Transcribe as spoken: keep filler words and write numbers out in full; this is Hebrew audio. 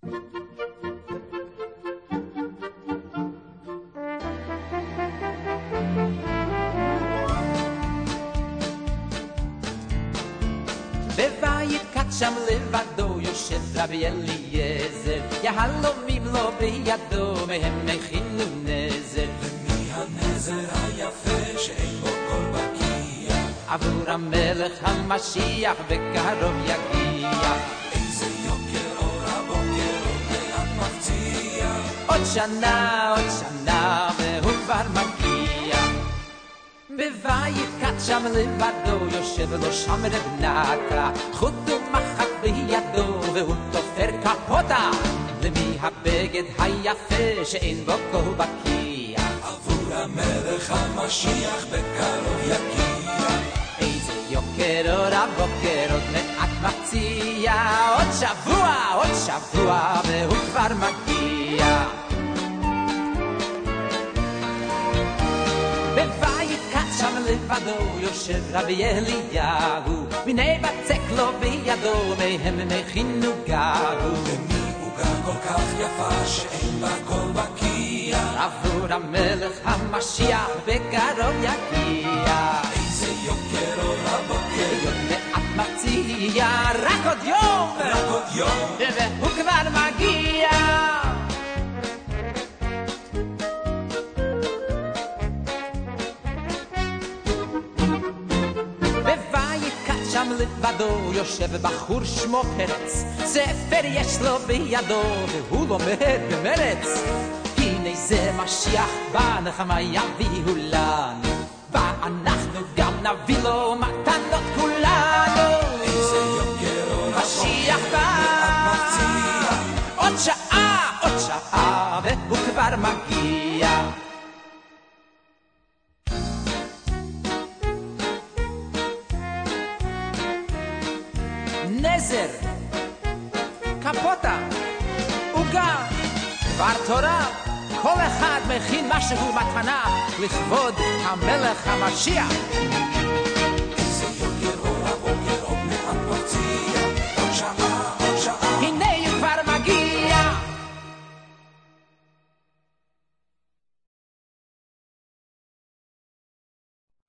בבית קט שם לבדו יושב רבי אליעזר, יהלומים לו בידו מהם הכינו נזר. ומי הנזר היפה שאין בו כל בקיע? עבור המלך המשיח בקרוב יגיע. איזה יוקר אור הבוקר עוד מעט מפציע. עוד שנה, עוד שנה והוא כבר מגיע. בבית קט שם לבדו יושב לו שם רב נקה, חוט ומחט בידו והוא תופר קפוטה. למי הבגד היפה שאין בו כל בקיע? עבור המלך המשיח בקרוב יגיע. איזה יוקר אור הבוקר עוד מעט מפציע. עוד שבוע, עוד שבוע והוא כבר מגיע. בבית קט שם לבדו יושב רבי אליהו, מיני בצק לו בידו מהם מכינו גהו. ומי עוגה כל כך יפה שאין בה כל בקיע? עבור המלך המשיח בקרוב יגיע. איזה יוקר אור הבוקר עוד מעט מפציע. רק עוד יום, רק עוד יום והוא כבר מגיע. שם לבדו יושב בחור שמו פרץ, ספר יש לו בידו והוא לומד במרץ. הנה זה משיח בא, נחמה יביאו לנו, ואנחנו גם נביא לו מתנות כולנו. איזה יוקר אור משיח הבוקר בא, עוד מפציע. עוד שעה, עוד שעה והוא כבר מגיע. נזר, קפוטה, עוגה, דבר תורה, כל אחד מכין משהו מתנה לכבוד המלך המשיח.